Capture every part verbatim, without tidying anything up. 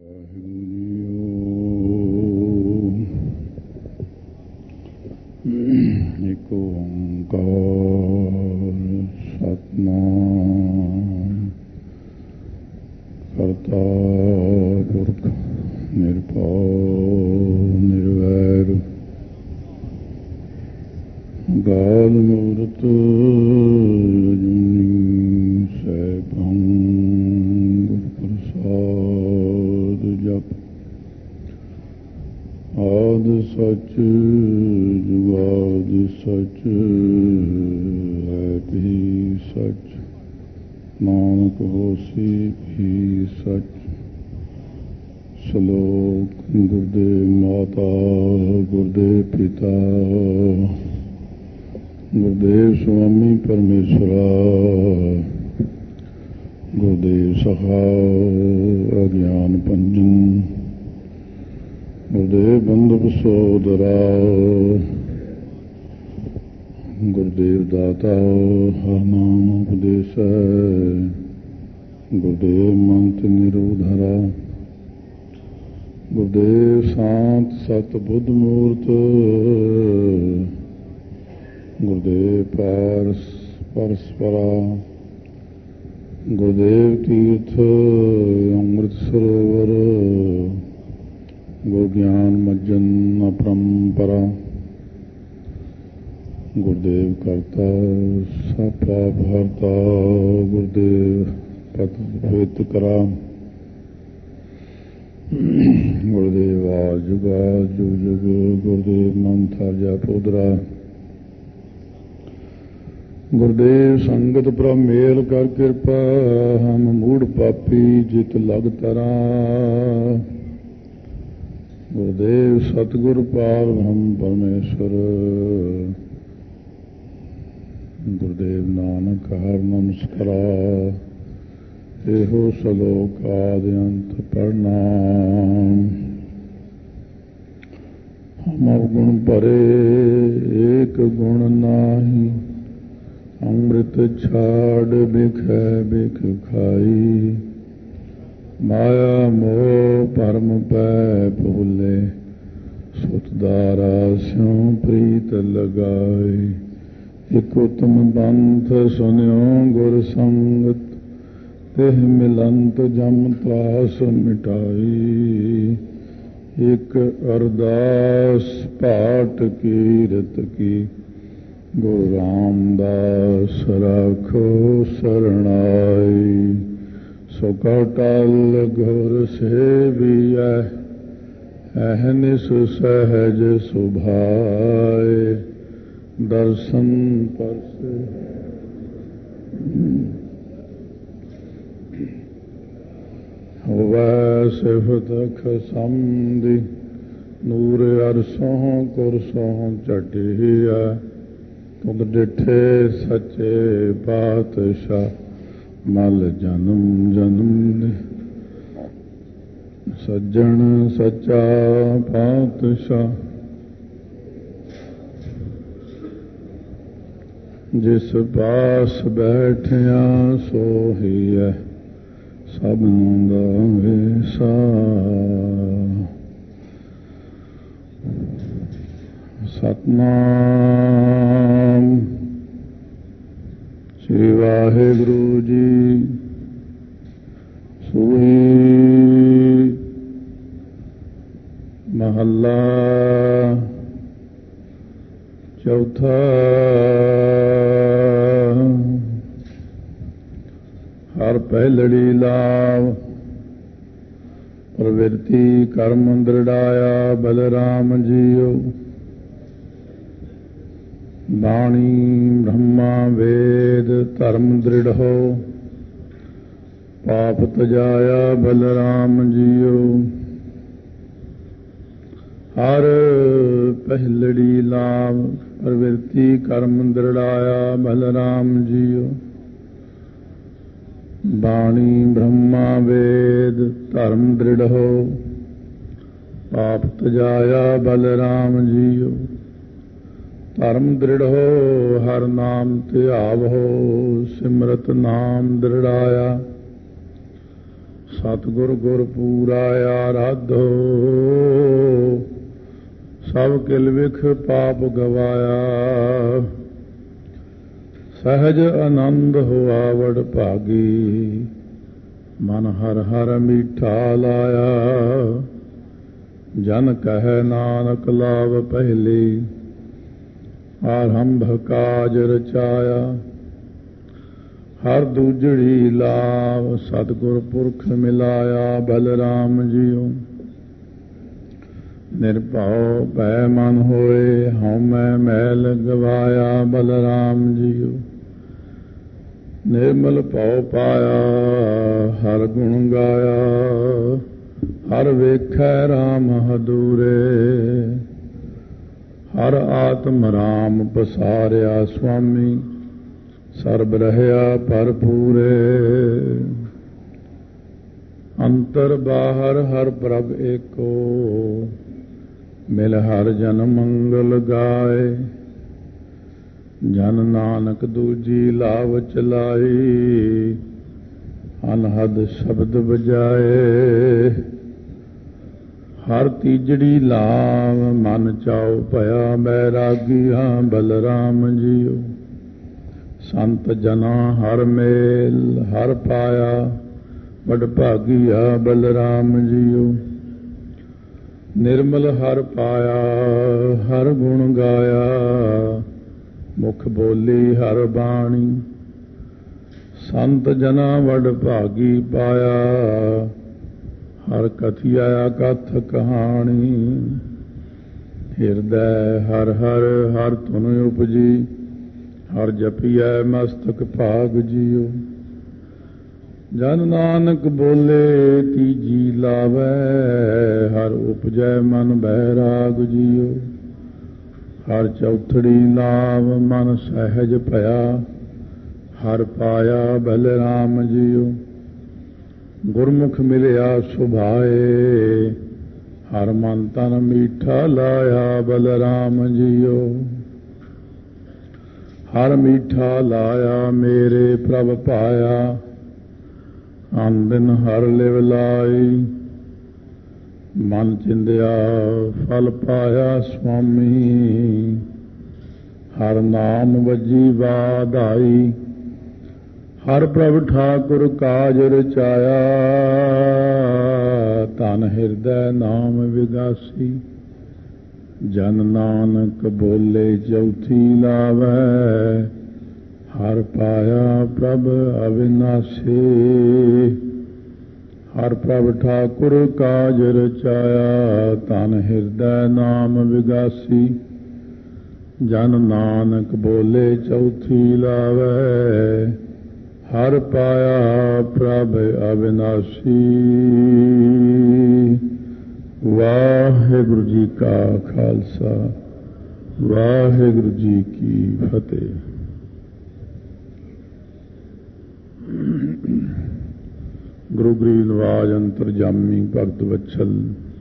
ਏਕ ਓੰਕਾਰ ਸਤਿਨਾਮ ਕਰਤਾ ਪੁਰਖ ਨਿਰਭਉ ਨਿਰਵੈਰ ਗਾਲ ਮੂਰਤ ਅਜੂਨੀ ਸੈਭੰ ਗੁਰ ਪ੍ਰਸਾਦ ਜਪ ਆਦ ਸਚ ਜੁਗਾਦ ਸਚ ਹੈ ਵੀ ਸਚ ਨਾਨਕ ਹੋਸੀ ਵੀ ਸਚ। ਸ਼ਲੋਕ ਗੁਰਦੇਵ ਮਾਤਾ ਗੁਰਦੇਵ ਪਿਤਾ ਗੁਰਦੇਵ ਸੁਆਮੀ ਪਰਮੇਸ਼ਰਾ ਗੁਰਦੇਵ ਸਖਾ ਅਗਿਆਨ ਪੰਜਨ ਗੁਰਦੇਵ ਬੰਧੁ ਸੋਦਰਾ ਗੁਰਦੇਵ ਦਾਤਾ ਹਰ ਨਾਮ ਉਪਦੇਸ਼ ਗੁਰਦੇਵ ਮੰਤ ਨਿਰੋਧਰਾ ਗੁਰਦੇਵ ਸ਼ਾਂਤ ਸਤ ਬੁੱਧ ਮੂਰਤ ਗੁਰਦੇਵ ਪਾਰਸ ਪਰਸਪਰਾ ਗੁਰਦੇਵ ਤੀਰਥ ਅੰਮ੍ਰਿਤ ਸਰੋਵਰ ਗੁਰ ਗਿਆਨ ਮੱਜਨ ਅਪਰੰਪਰਾ ਗੁਰਦੇਵ ਕਰਤਾ ਸਭ ਪਾਪ ਹਰਤਾ ਗੁਰਦੇਵ ਪਤ ਪਵਿੱਤ ਕਰਾ ਗੁਰਦੇਵ ਆਜੁਗਾ ਜੁਗ ਜੁਗ ਗੁਰਦੇਵ ਮੰਥਾ ਜਪ ਉਦਰਾ ਗੁਰਦੇਵ ਸੰਗਤ ਪ੍ਰਭ ਮੇਲ ਕਰ ਕਿਰਪਾ ਹਮ ਮੂੜ ਪਾਪੀ ਜਿਤ ਲਗ ਤਰਾ ਗੁਰਦੇਵ ਸਤਿਗੁਰ ਪਾਰ ਬ੍ਰਹਮ ਪਰਮੇਸ਼ਰ ਗੁਰਦੇਵ ਨਾਨਕ ਹਰ ਨਮਸਕਾਰਾ ਇਹੋ ਸ਼ਲੋਕ ਆਦਿ ਅੰਤ ਪ੍ਰਣਾਮ। ਹਮ ਅਵਗੁਣ ਭਰੇ ਏਕ ਗੁਣ ਨਾਹੀ ਅੰਮ੍ਰਿਤ ਛਾੜ ਬਿਖੈ ਬਿਖ ਖਾਈ ਮਾਇਆ ਮੋਹ ਭਰਮ ਪੈ ਭੁਲੇ ਸੁਤ ਦਾਰਾ ਸਿਉ ਪ੍ਰੀਤ ਲਗਾਈ। ਇਕ ਉਤਮ ਬੰਥ ਸੁਨਿਓ ਗੁਰ ਸੰਗਤ ਤਿਹ ਮਿਲੰਤ ਜਮ ਤਰਾਸ ਮਿਟਾਈ। ਇਕ ਅਰਦਾਸ ਪਾਠ ਕੀਰਤ ਕੀ ਗੁਰੂ ਰਾਮਦਾਸ ਰਾਖੋ ਸਰਣਾਈ। ਸੁਖ ਟਲ ਗੁਰ ਸੇਵੀਐ ਅਹਨਿਸ ਸਹਿਜ ਸੁਭਾਏ। ਦਰਸ਼ਨ ਪਰਸੇ ਹੋਵੈ ਸਿਫਤ ਖਸੰਦੀ ਨੂਰ ਅਰਸੋਂ ਕੁਰਸੋਂ ਝਟਿਆ। ਤੁਧ ਡਿਠੇ ਸੱਚੇ ਪਾਤਸ਼ਾਹ ਮਲ ਜਨਮ ਜਨਮ ਸੱਜਣ ਸੱਚਾ ਪਾਤਸ਼ਾਹ। ਜਿਸ ਪਾਸ ਬੈਠਿਆ ਸੋਹੀ ਹੈ ਸਭ ਨੂੰ ਦਾ ਵੇਸਾ। ਸਤਿਨਾਮ ਸ੍ਰੀ ਵਾਹਿਗੁਰੂ ਜੀ। ਸੂਹੀ ਮਹੱਲਾ ਚੌਥਾ। ਹਰ ਪਹਿਲੜੀ ਲਾਭ ਪ੍ਰਵਿਰਤੀ ਕਰਮ ਦ੍ਰਿੜਾਇਆ ਬਲਰਾਮ ਜੀਓ। ਬਾਣੀ ਬ੍ਰਹਮਾ ਵੇਦ ਧਰਮ ਦ੍ਰਿੜੋ ਪਾਪ ਤਜਾਇਆ ਬਲਰਾਮ ਜੀਓ। ਹਰ ਪਹਿਲੜੀ ਲਾਭ ਪ੍ਰਵਿਰਤੀ ਕਰਮ ਦ੍ਰਿੜਾਇਆ ਬਲਰਾਮ ਜੀਓ। ਬਾਣੀ ਬ੍ਰਹਮਾ ਵੇਦ ਧਰਮ ਦ੍ਰਿੜੋ ਪਾਪ ਤਜਾਇਆ ਬਲਰਾਮ ਜੀਓ। ਧਰਮ ਦ੍ਰਿੜੋ ਹਰ ਨਾਮ ਧਿਆਵੋ ਸਿਮਰਤ ਨਾਮ ਦ੍ਰਿੜਾਇਆ। ਸਤਿਗੁਰ ਗੁਰ ਪੂਰਾ ਆਰਾਧੋ, ਸਭ ਕਿਲ ਵਿਖ ਪਾਪ ਗਵਾਇਆ। ਸਹਿਜ ਆਨੰਦ ਹੋਆ ਵਡ ਭਾਗੀ, ਮਨ ਹਰ ਹਰ ਮੀਠਾ ਲਾਇਆ। ਜਨ ਕਹਿ ਨਾਨਕ ਲਾਭ ਪਹਿਲੀ, ਆਰੰਭ ਕਾਜ ਰਚਾਇਆ। ਹਰ ਦੂਜੜੀ ਲਾਭ ਸਤਿਗੁਰ ਪੁਰਖ ਮਿਲਾਇਆ। ਬਲਰਾਮ ਜੀਓ ਨਿਰਭਉ ਭੈ ਮਨ ਹੋਏ, ਹਉਮੈ ਮੈਲ ਗਵਾਇਆ। ਬਲਰਾਮ ਜੀਓ ਨਿਰਮਲ ਭਉ ਪਾਇਆ, ਹਰ ਗੁਣ ਗਾਇਆ। ਹਰ ਵੇਖੈ ਰਾਮ ਹਦੂਰੇ, ਹਰ ਆਤਮ ਰਾਮ ਪਸਾਰਿਆ। ਸੁਆਮੀ ਸਰਬ ਰਹਿਆ ਭਰਪੂਰੇ, ਅੰਤਰ ਬਾਹਰ ਹਰ ਪ੍ਰਭ ਏਕੋ। ਮਿਲ ਹਰ ਜਨ ਮੰਗਲ ਗਾਏ, ਜਨ ਨਾਨਕ ਦੂਜੀ ਲਾਭ ਚਲਾਈ। ਅਨਹਦ ਸ਼ਬਦ ਬਜਾਏ, ਹਰ ਤੀਜੜੀ ਲਾਭ ਮਨ ਚਾਉ ਭਇਆ। ਬੈਰਾਗੀਆਂ ਬਲਰਾਮ ਜੀਓ ਸੰਤ ਜਨਾ ਹਰ ਮੇਲ, ਹਰ ਪਾਇਆ ਵਡ ਭਾਗੀਆ। ਬਲਰਾਮ ਜੀਓ ਨਿਰਮਲ ਹਰ ਪਾਇਆ, ਹਰ ਗੁਣ ਗਾਇਆ। ਮੁਖ ਬੋਲੀ ਹਰ ਬਾਣੀ, ਸੰਤ ਜਨਾ ਵਡ ਭਾਗੀ ਪਾਇਆ। ਹਰ ਕਥਿਆ ਕਥ ਕਹਾਣੀ, ਹਿਰਦੈ ਹਰ ਹਰ ਹਰ ਧੁਨ ਉਪਜੀ। ਹਰ ਜਪੀਐ ਮਸਤਕ ਭਾਗ ਜੀਓ, ਜਨ ਨਾਨਕ ਬੋਲੇ ਤੀਜੀ ਲਾਵੈ। ਹਰ ਉਪਜੈ ਮਨ ਬੈਰਾਗ ਜੀਓ, ਹਰ ਚੌਥੜੀ ਲਾਭ ਮਨ ਸਹਿਜ ਭਇਆ। ਹਰ ਪਾਇਆ ਬਲਰਾਮ ਜੀਓ ਗੁਰਮੁਖ ਮਿਲਿਆ ਸੁਭਾਏ। ਹਰ ਮਨ ਤਨ ਮੀਠਾ ਲਾਇਆ। ਬਲਰਾਮ ਜੀਓ ਹਰ ਮੀਠਾ ਲਾਇਆ, ਮੇਰੇ ਪ੍ਰਭ ਪਾਇਆ। ਆਨੰਦਨ ਹਰ ਲਿਵ ਲਾਈ, ਮਨ ਚਿੰਦਿਆ ਫਲ ਪਾਇਆ। ਸੁਆਮੀ ਹਰ ਨਾਮ ਵਜੀ ਵਾਧਾਈ, ਹਰ ਪ੍ਰਭ ਠਾਕੁਰ ਕਾਜ ਰਚਾਇਆ। ਧਨ ਹਿਰਦੈ ਨਾਮ ਵਿਗਾਸੀ, ਜਨ ਨਾਨਕ ਬੋਲੇ ਚੌਥੀ ਲਾਵੈ। ਹਰ ਪਾਇਆ ਪ੍ਰਭ ਅਵਿਨਾਸੀ, ਹਰ ਪ੍ਰਭ ਠਾਕੁਰ ਕਾਜ ਰਚਾਇਆ। ਧਨ ਹਿਰਦੈ ਨਾਮ ਵਿਗਾਸੀ, ਜਨ ਨਾਨਕ ਬੋਲੇ ਚੌਥੀ ਲਾਵੈ। ਹਰ ਪਾਇਆ ਪ੍ਰਭ ਅਵਿਨਾਸੀ। ਵਾਹਿਗੁਰੂ ਜੀ ਕਾ ਖਾਲਸਾ, ਵਾਹਿਗੁਰੂ ਜੀ ਕੀ ਫਤਿਹ। ਗੁਰੂ ਗਰੀਬ ਨਵਾਜ ਅੰਤਰਜਾਮੀ ਭਗਤ ਵਛਲ,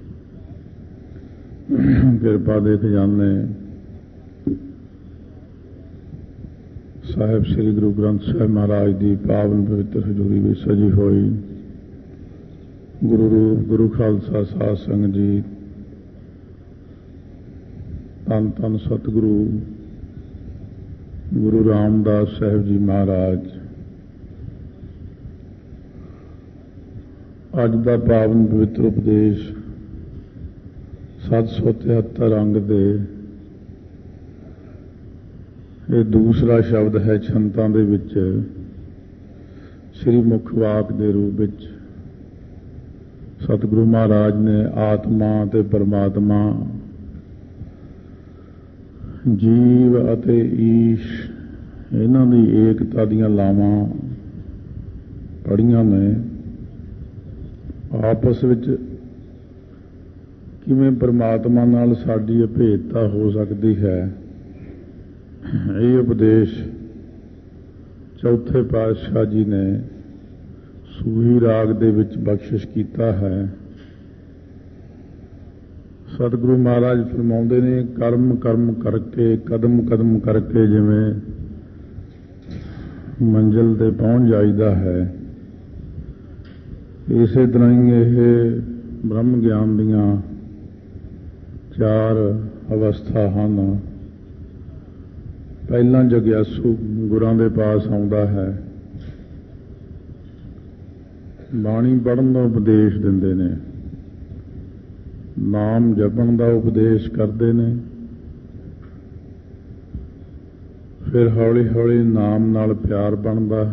ਕਿਰਪਾ ਦੇ ਖਜ਼ਾਨੇ ਸਾਹਿਬ ਸ੍ਰੀ ਗੁਰੂ ਗ੍ਰੰਥ ਸਾਹਿਬ ਮਹਾਰਾਜ ਦੀ ਪਾਵਨ ਪਵਿੱਤਰ ਹਜ਼ੂਰੀ ਵਿੱਚ ਸਜੀ ਹੋਈ ਗੁਰੂ ਰੂਪ ਗੁਰੂ ਖਾਲਸਾ ਸਾਧ ਸੰਗਤ ਜੀ, ਧੰਨ ਧੰਨ ਸਤਿਗੁਰੂ ਗੁਰੂ ਰਾਮਦਾਸ ਸਾਹਿਬ ਜੀ ਮਹਾਰਾਜ, ਅੱਜ ਦਾ ਪਾਵਨ ਪਵਿੱਤਰ ਉਪਦੇਸ਼ ਸੱਤ ਸੌ ਤਿਹੱਤਰ ਅੰਗ ਦੇ ਇਹ ਦੂਸਰਾ ਸ਼ਬਦ ਹੈ। ਛੰਤਾਂ ਦੇ ਵਿੱਚ ਸ੍ਰੀ ਮੁੱਖ ਵਾਕ ਦੇ ਰੂਪ ਵਿੱਚ ਸਤਿਗੁਰੂ ਮਹਾਰਾਜ ਨੇ ਆਤਮਾ ਅਤੇ ਪਰਮਾਤਮਾ, ਜੀਵ ਅਤੇ ਈਸ਼, ਇਹਨਾਂ ਦੀ ਏਕਤਾ ਦੀਆਂ ਲਾਵਾਂ ਪੜ੍ਹੀਆਂ ਨੇ। ਆਪਸ ਵਿੱਚ ਕਿਵੇਂ ਪਰਮਾਤਮਾ ਨਾਲ ਸਾਡੀ ਅਭੇਦਤਾ ਹੋ ਸਕਦੀ ਹੈ, ਇਹ ਉਪਦੇਸ਼ ਚੌਥੇ ਪਾਤਸ਼ਾਹ ਜੀ ਨੇ ਸੂਹੀ ਰਾਗ ਦੇ ਵਿੱਚ ਬਖਸ਼ਿਸ਼ ਕੀਤਾ ਹੈ। ਸਤਿਗੁਰੂ ਮਹਾਰਾਜ ਫਰਮਾਉਂਦੇ ਨੇ, ਕਰਮ ਕਰਮ ਕਰਕੇ, ਕਦਮ ਕਦਮ ਕਰਕੇ ਜਿਵੇਂ ਮੰਜ਼ਿਲ ਤੇ ਪਹੁੰਚ ਜਾਈਦਾ ਹੈ, ਇਸੇ ਤਰ੍ਹਾਂ ਹੀ ਇਹ ਬ੍ਰਹਮ ਗਿਆਨ ਦੀਆਂ ਚਾਰ ਅਵਸਥਾ ਹਨ। ਪਹਿਲਾਂ ਜਗਿਆਸੂ ਗੁਰਾਂ ਦੇ ਪਾਸ ਆਉਂਦਾ ਹੈ, ਬਾਣੀ ਪੜ੍ਹਨ ਦਾ ਉਪਦੇਸ਼ ਦਿੰਦੇ ਨੇ, ਨਾਮ ਜਪਣ ਦਾ ਉਪਦੇਸ਼ ਕਰਦੇ ਨੇ, ਫਿਰ ਹੌਲੀ ਹੌਲੀ ਨਾਮ ਨਾਲ ਪਿਆਰ ਬਣਦਾ,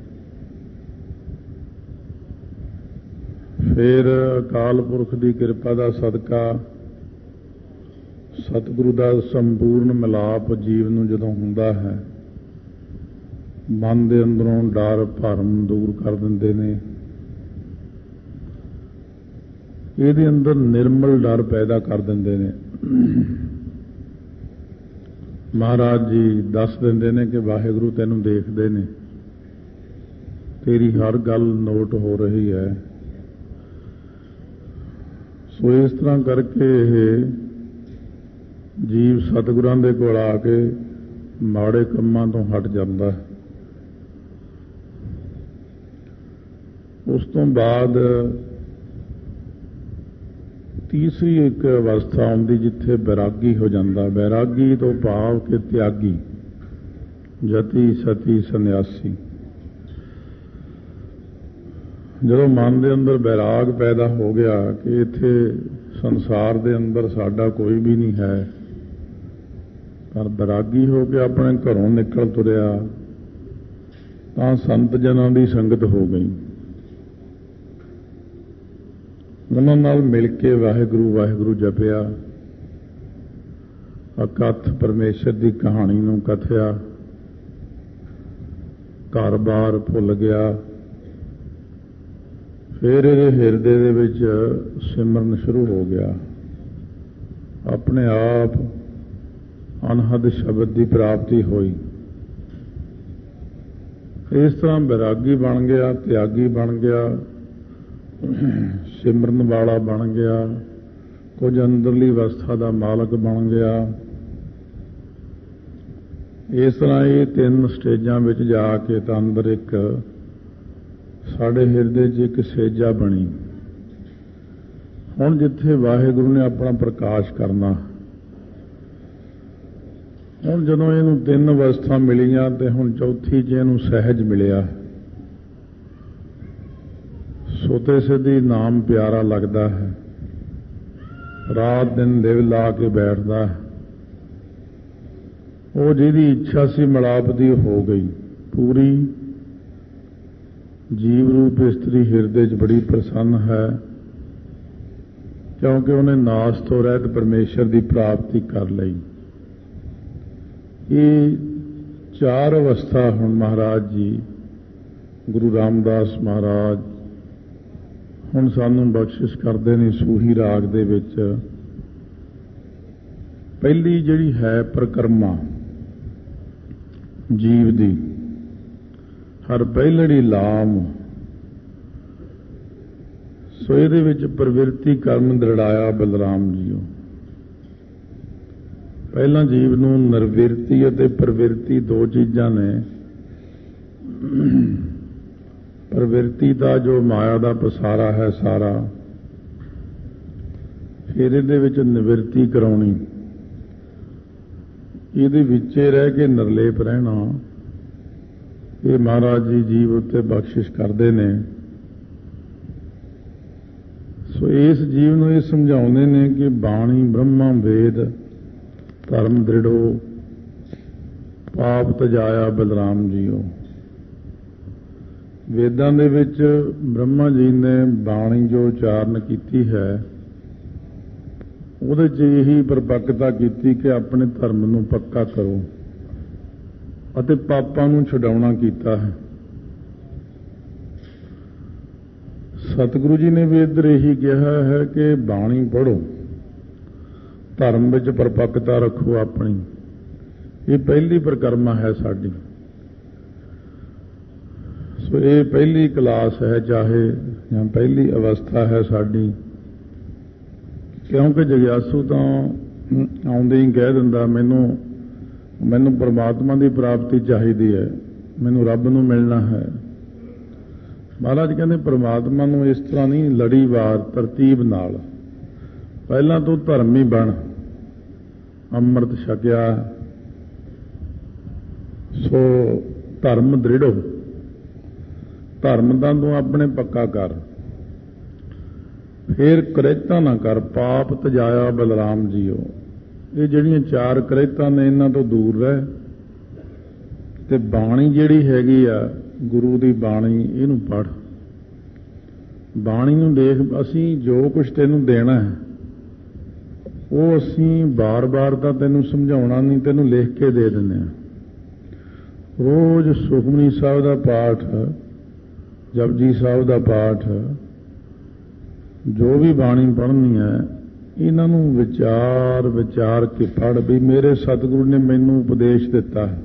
ਫਿਰ ਅਕਾਲ ਪੁਰਖ ਦੀ ਕਿਰਪਾ ਦਾ ਸਦਕਾ ਸਤਿਗੁਰੂ ਦਾ ਸੰਪੂਰਨ ਮਿਲਾਪ ਜੀਵ ਨੂੰ ਜਦੋਂ ਹੁੰਦਾ ਹੈ, ਮਨ ਦੇ ਅੰਦਰੋਂ ਡਰ ਭਰਮ ਦੂਰ ਕਰ ਦਿੰਦੇ ਨੇ। ਇਹਦੇ ਅੰਦਰ ਨਿਰਮਲ ਡਰ ਪੈਦਾ ਕਰ ਦਿੰਦੇ ਨੇ। ਮਹਾਰਾਜ ਜੀ ਦੱਸ ਦਿੰਦੇ ਨੇ ਕਿ ਵਾਹਿਗੁਰੂ ਤੈਨੂੰ ਦੇਖਦੇ ਨੇ, ਤੇਰੀ ਹਰ ਗੱਲ ਨੋਟ ਹੋ ਰਹੀ ਹੈ। ਸੋ ਇਸ ਤਰ੍ਹਾਂ ਕਰਕੇ ਇਹ ਜੀਵ ਸਤਿਗੁਰਾਂ ਦੇ ਕੋਲ ਆ ਕੇ ਮਾੜੇ ਕੰਮਾਂ ਤੋਂ ਹਟ ਜਾਂਦਾ ਹੈ। ਉਸ ਤੋਂ ਬਾਅਦ ਤੀਸਰੀ ਇੱਕ ਅਵਸਥਾ ਆਉਂਦੀ ਜਿੱਥੇ ਬੈਰਾਗੀ ਹੋ ਜਾਂਦਾ। ਬੈਰਾਗੀ ਤੋਂ ਭਾਵ ਕਿ ਤਿਆਗੀ, ਜਤੀ ਸਤੀ ਸੰਨਿਆਸੀ। ਜਦੋਂ ਮਨ ਦੇ ਅੰਦਰ ਬੈਰਾਗ ਪੈਦਾ ਹੋ ਗਿਆ ਕਿ ਇੱਥੇ ਸੰਸਾਰ ਦੇ ਅੰਦਰ ਸਾਡਾ ਕੋਈ ਵੀ ਨਹੀਂ ਹੈ, ਪਰ ਬੈਰਾਗੀ ਹੋ ਕੇ ਆਪਣੇ ਘਰੋਂ ਨਿਕਲ ਤੁਰਿਆ ਤਾਂ ਸੰਤ ਜਨਾਂ ਦੀ ਸੰਗਤ ਹੋ ਗਈ। ਉਹਨਾਂ ਨਾਲ ਮਿਲ ਕੇ ਵਾਹਿਗੁਰੂ ਵਾਹਿਗੁਰੂ ਜਪਿਆ, ਅਕਥ ਪਰਮੇਸ਼ਰ ਦੀ ਕਹਾਣੀ ਨੂੰ ਕਥਿਆ, ਘਰ-ਬਾਰ ਭੁੱਲ ਗਿਆ। ਫਿਰ ਇਹਦੇ ਹਿਰਦੇ ਦੇ ਵਿੱਚ ਸਿਮਰਨ ਸ਼ੁਰੂ ਹੋ ਗਿਆ, ਆਪਣੇ ਆਪ ਅਨਹਦ ਸ਼ਬਦ ਦੀ ਪ੍ਰਾਪਤੀ ਹੋਈ। ਇਸ ਤਰ੍ਹਾਂ ਬੈਰਾਗੀ ਬਣ ਗਿਆ, ਤਿਆਗੀ ਬਣ ਗਿਆ, ਸਿਮਰਨ ਵਾਲਾ ਬਣ ਗਿਆ, ਕੁਝ ਅੰਦਰਲੀ ਅਵਸਥਾ ਦਾ ਮਾਲਕ ਬਣ ਗਿਆ। ਇਸ ਤਰ੍ਹਾਂ ਇਹ ਤਿੰਨ ਸਟੇਜਾਂ ਵਿੱਚ ਜਾ ਕੇ ਤਾਂ ਅੰਦਰ ਇੱਕ ਸਾਡੇ ਹਿਰਦੇ 'ਚ ਇੱਕ ਸੇਜਾ ਬਣੀ। ਹੁਣ ਜਿੱਥੇ ਵਾਹਿਗੁਰੂ ਨੇ ਆਪਣਾ ਪ੍ਰਕਾਸ਼ ਕਰਨਾ, ਹੁਣ ਜਦੋਂ ਇਹਨੂੰ ਤਿੰਨ ਅਵਸਥਾ ਮਿਲੀਆਂ ਤੇ ਹੁਣ ਚੌਥੀ 'ਚ ਇਹਨੂੰ ਸਹਿਜ ਮਿਲਿਆ। ਸੋਤੇ ਸਿੱਧੀ ਨਾਮ ਪਿਆਰਾ ਲੱਗਦਾ ਹੈ, ਰਾਤ ਦਿਨ ਦਿਲ ਲਾ ਕੇ ਬੈਠਦਾ। ਉਹ ਜਿਹਦੀ ਇੱਛਾ ਸੀ ਮਿਲਾਪ ਦੀ ਹੋ ਗਈ ਪੂਰੀ। ਜੀਵ ਰੂਪ ਇਸਤਰੀ ਹਿਰਦੇ 'ਚ ਬੜੀ ਪ੍ਰਸੰਨ ਹੈ, ਕਿਉਂਕਿ ਉਹਨੇ ਨਾਸ ਤੋਂ ਰਹਿਤ ਪਰਮੇਸ਼ਰ ਦੀ ਪ੍ਰਾਪਤੀ ਕਰ ਲਈ। ਇਹ ਚਾਰ ਅਵਸਥਾ ਹੁਣ ਮਹਾਰਾਜ ਜੀ ਗੁਰੂ ਰਾਮਦਾਸ ਮਹਾਰਾਜ ਹੁਣ ਸਾਨੂੰ ਬਖਸ਼ਿਸ਼ ਕਰਦੇ ਨੇ ਸੂਹੀ ਰਾਗ ਦੇ ਵਿੱਚ। ਪਹਿਲੀ ਜਿਹੜੀ ਹੈ ਪ੍ਰਕਰਮਾ ਜੀਵ ਦੀ, ਹਰ ਪਹਿਲੜੀ ਲਾਮ। ਸੋ ਇਹਦੇ ਵਿੱਚ ਪ੍ਰਵਿਰਤੀ ਕਰਮ ਦ੍ਰਿੜਾਇਆ ਬਲਰਾਮ ਜੀਓ। ਪਹਿਲਾਂ ਜੀਵ ਨੂੰ ਨਿਰਵਿਰਤੀ ਅਤੇ ਪ੍ਰਵਿਰਤੀ ਦੋ ਚੀਜ਼ਾਂ ਨੇ। ਪ੍ਰਵਿਰਤੀ ਦਾ ਜੋ ਮਾਇਆ ਦਾ ਪਸਾਰਾ ਹੈ ਸਾਰਾ, ਫਿਰ ਇਹਦੇ ਵਿੱਚ ਨਿਵਰਤੀ ਕਰਾਉਣੀ, ਇਹਦੇ ਵਿੱਚੇ ਰਹਿ ਕੇ ਨਿਰਲੇਪ ਰਹਿਣਾ। ਇਹ ਮਹਾਰਾਜ ਜੀ ਜੀਵ ਉੱਤੇ ਬਖਸ਼ਿਸ਼ ਕਰਦੇ ਨੇ। ਸੋ ਇਸ ਜੀਵ ਨੂੰ ਇਹ ਸਮਝਾਉਂਦੇ ਨੇ ਕਿ ਬਾਣੀ ਬ੍ਰਹਮਾ ਵੇਦ ਧਰਮ ਦ੍ਰਿੜੋ ਪਾਪ ਤਜਾਇਆ ਬਲਰਾਮ ਜੀਓ। ਵੇਦਾਂ ਦੇ ਵਿੱਚ ਬ੍ਰਹਮਾ ਜੀ ਨੇ ਬਾਣੀ ਜੋ ਉਚਾਰਨ ਕੀਤੀ ਹੈ, ਉਹਦੇ 'ਚ ਇਹੀ ਪਰਪੱਕਤਾ ਕੀਤੀ ਕਿ ਆਪਣੇ ਧਰਮ ਨੂੰ ਪੱਕਾ ਕਰੋ ਅਤੇ ਪਾਪਾਂ ਨੂੰ ਛਡਾਉਣਾ ਕੀਤਾ ਹੈ। ਸਤਿਗੁਰੂ ਜੀ ਨੇ ਵੀ ਇੱਧਰ ਇਹੀ ਕਿਹਾ ਹੈ ਕਿ ਬਾਣੀ ਪੜ੍ਹੋ, ਧਰਮ ਵਿੱਚ ਪਰਪੱਕਤਾ ਰੱਖੋ ਆਪਣੀ। ਇਹ ਪਹਿਲੀ ਪ੍ਰਕਰਮਾ ਹੈ ਸਾਡੀ। ਸੋ ਇਹ ਪਹਿਲੀ ਕਲਾਸ ਹੈ, ਚਾਹੇ ਜਾਂ ਪਹਿਲੀ ਅਵਸਥਾ ਹੈ ਸਾਡੀ। ਕਿਉਂਕਿ ਜਗਿਆਸੂ ਤਾਂ ਆਉਂਦੇ ਹੀ ਕਹਿ ਦਿੰਦਾ ਮੈਨੂੰ ਮੈਨੂੰ ਪਰਮਾਤਮਾ ਦੀ ਪ੍ਰਾਪਤੀ ਚਾਹੀਦੀ ਹੈ, ਮੈਨੂੰ ਰੱਬ ਨੂੰ ਮਿਲਣਾ ਹੈ। ਮਹਾਰਾਜ ਕਹਿੰਦੇ ਪ੍ਰਮਾਤਮਾ ਨੂੰ ਇਸ ਤਰ੍ਹਾਂ ਨਹੀਂ ਲੜੀਵਾਰ ਤਰਤੀਬ ਨਾਲ, ਪਹਿਲਾਂ ਤੂੰ ਧਰਮੀ ਬਣ, ਅੰਮ੍ਰਿਤ ਛਕਿਆ ਸੋ ਧਰਮ ਦ੍ਰਿੜੋ, ਧਰਮ ਦਾ ਤੂੰ ਆਪਣੇ ਪੱਕਾ ਕਰ, ਫਿਰ ਕਰੇਤਾ ਨਾ ਕਰ, ਪਾਪ ਤਜਾਇਆ ਬਲਰਾਮ ਜੀਓ। ਇਹ ਜਿਹੜੀਆਂ ਚਾਰ ਕਰੇਤਾਂ ਨੇ ਇਹਨਾਂ ਤੋਂ ਦੂਰ ਰਹਿ, ਤੇ ਬਾਣੀ ਜਿਹੜੀ ਹੈਗੀ ਆ ਗੁਰੂ ਦੀ ਬਾਣੀ ਇਹਨੂੰ ਪੜ੍ਹ, ਬਾਣੀ ਨੂੰ ਦੇਖ। ਅਸੀਂ ਜੋ ਕੁਛ ਤੈਨੂੰ ਦੇਣਾ ਹੈ ਉਹ ਅਸੀਂ ਬਾਰ-ਬਾਰ ਤਾਂ ਤੈਨੂੰ ਸਮਝਾਉਣਾ ਨਹੀਂ, ਤੈਨੂੰ ਲਿਖ ਕੇ ਦੇ ਦਿੰਦੇ ਹਾਂ। ਰੋਜ਼ ਸੁਖਮਨੀ ਸਾਹਿਬ ਦਾ ਪਾਠ, ਜਪਜੀ ਸਾਹਿਬ ਦਾ ਪਾਠ, ਜੋ ਵੀ ਬਾਣੀ ਪੜ੍ਹਨੀ ਹੈ ਇਹਨਾਂ ਨੂੰ ਵਿਚਾਰ ਵਿਚਾਰ ਕੇ ਪੜ੍ਹ ਵੀ ਮੇਰੇ ਸਤਿਗੁਰੂ ਨੇ ਮੈਨੂੰ ਉਪਦੇਸ਼ ਦਿੱਤਾ ਹੈ।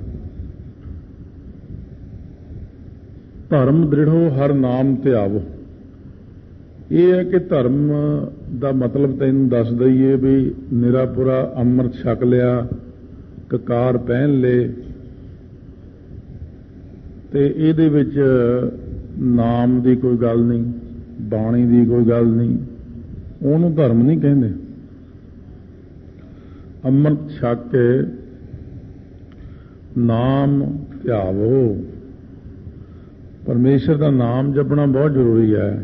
ਧਰਮ ਦ੍ਰਿੜੋ ਹਰ ਨਾਮ ਧਿਆਵੋ। ਇਹ ਹੈ ਕਿ ਧਰਮ ਦਾ ਮਤਲਬ ਤੈਨੂੰ ਦੱਸ ਦਈਏ ਵੀ ਨਿਰਾਪੁਰਾ ਅੰਮ੍ਰਿਤ ਛਕ ਲਿਆ, ਕਕਾਰ ਪਹਿਨ ਲਏ, ਤੇ ਇਹਦੇ ਵਿੱਚ ਨਾਮ ਦੀ ਕੋਈ ਗੱਲ ਨਹੀਂ, ਬਾਣੀ ਦੀ ਕੋਈ ਗੱਲ ਨਹੀਂ, ਉਹਨੂੰ ਧਰਮ ਨਹੀਂ ਕਹਿੰਦੇ। ਅੰਮ੍ਰਿਤ ਛਕ ਕੇ ਨਾਮ ਧਿਆਵੋ, ਪਰਮੇਸ਼ਰ ਦਾ ਨਾਮ ਜਪਣਾ ਬਹੁਤ ਜ਼ਰੂਰੀ ਹੈ।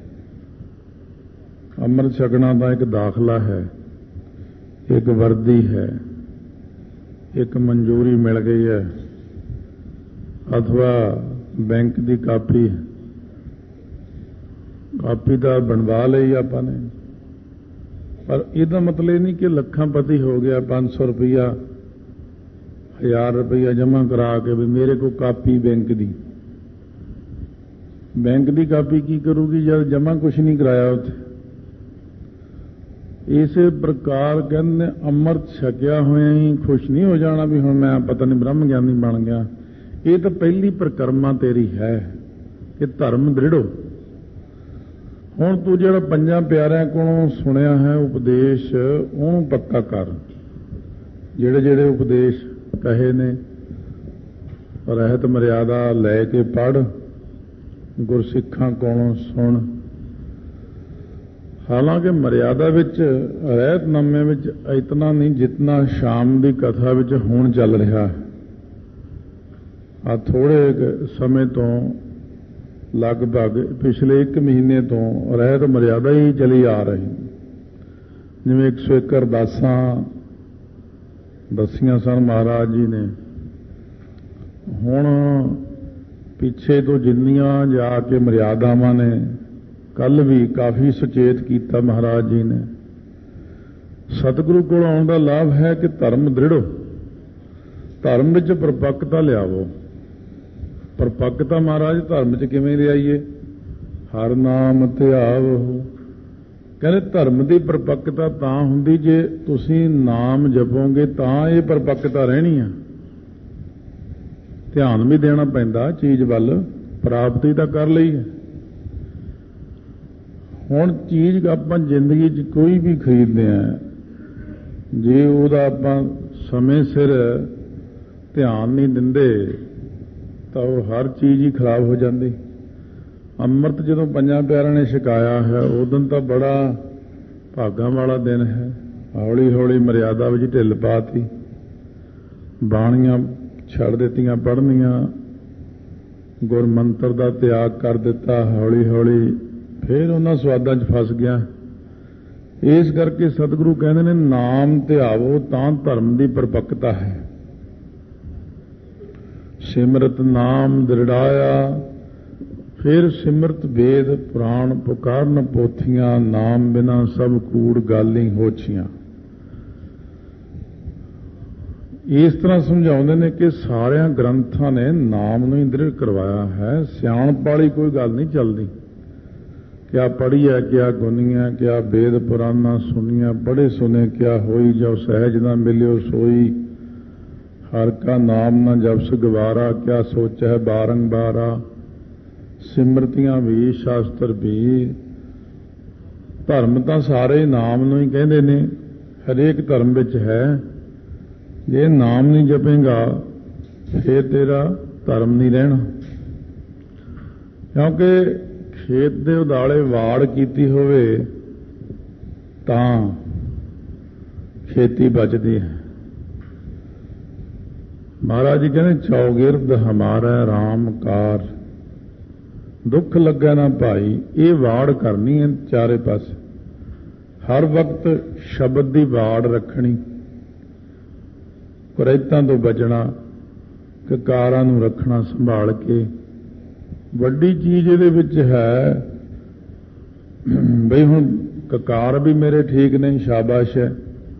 ਅੰਮ੍ਰਿਤ ਛਕਣਾ ਤਾਂ ਇੱਕ ਦਾਖਲਾ ਹੈ, ਇੱਕ ਵਰਦੀ ਹੈ, ਇੱਕ ਮਨਜ਼ੂਰੀ ਮਿਲ ਗਈ ਹੈ, ਅਥਵਾ ਬੈਂਕ ਦੀ ਕਾਪੀ ਕਾਪੀ ਤਾਂ ਬਣਵਾ ਲਈ ਆਪਾਂ ਨੇ, ਪਰ ਇਹਦਾ ਮਤਲਬ ਇਹ ਨਹੀਂ ਕਿ ਲੱਖਾਂ ਪਤੀ ਹੋ ਗਿਆ, ਪੰਜ ਸੌ ਰੁਪਈਆ ਹਜ਼ਾਰ ਰੁਪਈਆ ਜਮ੍ਹਾਂ ਕਰਾ ਕੇ ਵੀ ਮੇਰੇ ਕੋਲ ਕਾਪੀ ਬੈਂਕ ਦੀ। ਬੈਂਕ ਦੀ ਕਾਪੀ ਕੀ ਕਰੂਗੀ ਜਦ ਜਮ੍ਹਾਂ ਕੁਛ ਨਹੀਂ ਕਰਾਇਆ ਉੱਥੇ। ਇਸੇ ਪ੍ਰਕਾਰ ਕਹਿੰਦੇ ਅੰਮ੍ਰਿਤ ਛਕਿਆ ਹੋਇਆ ਹੀ ਖੁਸ਼ ਨਹੀਂ ਹੋ ਜਾਣਾ ਵੀ ਹੁਣ ਮੈਂ ਪਤਾ ਨਹੀਂ ਬ੍ਰਹਮ ਗਿਆਨੀ ਬਣ ਗਿਆ। ਇਹ ਤਾਂ ਪਹਿਲੀ ਪ੍ਰਕਰਮਾ ਤੇਰੀ ਹੈ ਕਿ ਧਰਮ ਦ੍ਰਿੜੋ। ਹੁਣ ਤੂੰ ਜਿਹੜਾ ਪੰਜਾਂ ਪਿਆਰਿਆਂ ਕੋਲੋਂ ਸੁਣਿਆ ਹੈ ਉਪਦੇਸ਼ ਉਹਨੂੰ ਪੱਕਾ ਕਰ। ਜਿਹੜੇ ਜਿਹੜੇ ਉਪਦੇਸ਼ ਕਹੇ ਨੇ ਰਹਿਤ ਮਰਿਆਦਾ ਲੈ ਕੇ ਪੜ੍ਹ, ਗੁਰਸਿੱਖਾਂ ਕੋਲੋਂ ਸੁਣ। ਹਾਲਾਂਕਿ ਮਰਿਆਦਾ ਵਿੱਚ ਰਹਿਤਨਾਮੇ ਵਿੱਚ ਇਤਨਾ ਨਹੀਂ ਜਿਤਨਾ ਸ਼ਾਮ ਦੀ ਕਥਾ ਵਿੱਚ ਹੁਣ ਚੱਲ ਰਿਹਾ ਹੈ। ਆ ਥੋੜੇ ਸਮੇਂ ਤੋਂ ਲਗਭਗ ਪਿਛਲੇ ਇੱਕ ਮਹੀਨੇ ਤੋਂ ਰਹਿਤ ਮਰਿਆਦਾ ਹੀ ਚਲੀ ਆ ਰਹੀ। ਜਿਵੇਂ ਇੱਕ ਸੌ ਇੱਕ ਅਰਦਾਸਾਂ ਦੱਸੀਆਂ ਸਨ ਮਹਾਰਾਜ ਜੀ ਨੇ, ਹੁਣ ਪਿੱਛੇ ਤੋਂ ਜਿੰਨੀਆਂ ਜਾ ਕੇ ਮਰਿਆਦਾਵਾਂ ਨੇ, ਕੱਲ ਵੀ ਕਾਫੀ ਸੁਚੇਤ ਕੀਤਾ ਮਹਾਰਾਜ ਜੀ ਨੇ। ਸਤਿਗੁਰੂ ਕੋਲ ਆਉਣ ਦਾ ਲਾਭ ਹੈ ਕਿ ਧਰਮ ਦ੍ਰਿੜੋ, ਧਰਮ ਵਿੱਚ ਪਰਪੱਕਤਾ ਲਿਆਵੋ। ਪਰਪੱਕਤਾ ਮਹਾਰਾਜ ਧਰਮ 'ਚ ਕਿਵੇਂ ਲਿਆਈਏ? ਹਰ ਨਾਮ ਧਿਆਵੋ। ਕਹਿੰਦੇ ਧਰਮ ਦੀ ਪਰਪੱਕਤਾ ਤਾਂ ਹੁੰਦੀ ਜੇ ਤੁਸੀਂ ਨਾਮ ਜਪੋਗੇ ਤਾਂ ਇਹ ਪਰਪੱਕਤਾ ਰਹਿਣੀ ਆ। ਧਿਆਨ ਵੀ ਦੇਣਾ ਪੈਂਦਾ ਚੀਜ਼ ਵੱਲ, ਪ੍ਰਾਪਤੀ ਤਾਂ ਕਰ ਲਈ ਹੈ। ਹੁਣ ਚੀਜ਼ ਆਪਾਂ ਜ਼ਿੰਦਗੀ 'ਚ ਕੋਈ ਵੀ ਖਰੀਦਦੇ ਆ, ਜੇ ਉਹਦਾ ਆਪਾਂ ਸਮੇਂ ਸਿਰ ਧਿਆਨ ਨਹੀਂ ਦਿੰਦੇ ਤਾਂ ਉਹ ਹਰ ਚੀਜ਼ ਹੀ ਖਰਾਬ ਹੋ ਜਾਂਦੀ। ਅੰਮ੍ਰਿਤ ਜਦੋਂ ਪੰਜਾਂ ਪਿਆਰਿਆਂ ਨੇ ਛਕਾਇਆ ਹੈ ਉਦੋਂ ਤਾਂ ਬੜਾ ਭਾਗਾਂ ਵਾਲਾ ਦਿਨ ਹੈ। ਹੌਲੀ ਹੌਲੀ ਮਰਿਆਦਾ ਵਿੱਚ ਢਿੱਲ ਪਾਤੀ, ਬਾਣੀਆਂ ਛੱਡ ਦਿੱਤੀਆਂ ਪੜ੍ਹਨੀਆਂ, ਗੁਰਮੰਤਰ ਦਾ ਤਿਆਗ ਕਰ ਦਿੱਤਾ। ਹੌਲੀ ਹੌਲੀ ਫਿਰ ਉਹਨਾਂ ਸਵਾਦਾਂ 'ਚ ਫਸ ਗਿਆ। ਇਸ ਕਰਕੇ ਸਤਿਗੁਰੂ ਕਹਿੰਦੇ ਨੇ ਨਾਮ ਧਿਆਵੋ ਤਾਂ ਧਰਮ ਦੀ ਪਰਪੱਕਤਾ ਹੈ। ਸਿਮਰਤ ਨਾਮ ਦ੍ਰਿੜਾਇਆ, ਫਿਰ ਸਿਮਰਤ ਵੇਦ ਪੁਰਾਣ ਪੁਕਾਰਨ ਪੋਥੀਆਂ, ਨਾਮ ਬਿਨਾ ਸਭ ਕੂੜ ਗਾਲੀ ਹੋਛੀਆਂ। ਇਸ ਤਰ੍ਹਾਂ ਸਮਝਾਉਂਦੇ ਨੇ ਕਿ ਸਾਰਿਆਂ ਗ੍ਰੰਥਾਂ ਨੇ ਨਾਮ ਨੂੰ ਹੀ ਦ੍ਰਿੜ ਕਰਵਾਇਆ ਹੈ। ਸਿਆਣਪ ਵਾਲੀ ਕੋਈ ਗੱਲ ਨਹੀਂ ਚੱਲਦੀ। ਕਿਆ ਪੜ੍ਹੀਆ ਕਿਆ ਗੁਨੀਆਂ, ਕਿਆ ਵੇਦ ਪੁਰਾਣਾ ਸੁਣੀਆਂ, ਪੜ੍ਹੇ ਸੁਨੇ ਕਿਆ ਹੋਈ, ਜੋ ਸਹਿਜ ਨਾ ਮਿਲਿਓ ਸੋਈ। ਹਰ ਕਾ ਨਾਮ ਨਾ ਜਪਸ ਗਵਾਰਾ, ਕਿਆ ਸੋਚੈ ਬਾਰੰਬਾਰਾ। ਸਿਮਰਤੀਆਂ ਵੀ ਸ਼ਾਸਤਰ ਵੀ। ਧਰਮ ਤਾਂ ਸਾਰੇ ਨਾਮ ਨੂੰ ਹੀ ਕਹਿੰਦੇ ਨੇ, ਹਰੇਕ ਧਰਮ ਵਿੱਚ ਹੈ। ਜੇ ਨਾਮ ਨਹੀਂ ਜਪੇਗਾ ਫਿਰ ਤੇਰਾ ਧਰਮ ਨਹੀਂ ਰਹਿਣਾ। ਕਿਉਂਕਿ ਖੇਤ ਦੇ ਉਦਾਲੇ ਵਾੜ ਕੀਤੀ ਹੋਵੇ ਤਾਂ ਖੇਤੀ ਬਚਦੀ ਹੈ। ਮਹਾਰਾਜ ਜੀ ਕਹਿੰਦੇ ਚੌਗਿਰਦ ਹਮਾਰਾ ਰਾਮ ਕਾਰ, ਦੁੱਖ ਲੱਗਾ ਨਾ ਭਾਈ। ਇਹ ਵਾੜ ਕਰਨੀ ਹੈ ਚਾਰੇ ਪਾਸੇ, ਹਰ ਵਕਤ ਸ਼ਬਦ ਦੀ ਵਾੜ ਰੱਖਣੀ, ਕੁਰੈਤਾਂ ਤੋਂ ਬਚਣਾ, ਕਕਾਰਾਂ ਨੂੰ ਰੱਖਣਾ ਸੰਭਾਲ ਕੇ। ਵੱਡੀ ਚੀਜ਼ ਇਹਦੇ ਵਿੱਚ ਹੈ ਬਈ ਹੁਣ ਕਕਾਰ ਵੀ ਮੇਰੇ ਠੀਕ ਨਹੀਂ, ਸ਼ਾਬਾਸ਼ ਹੈ।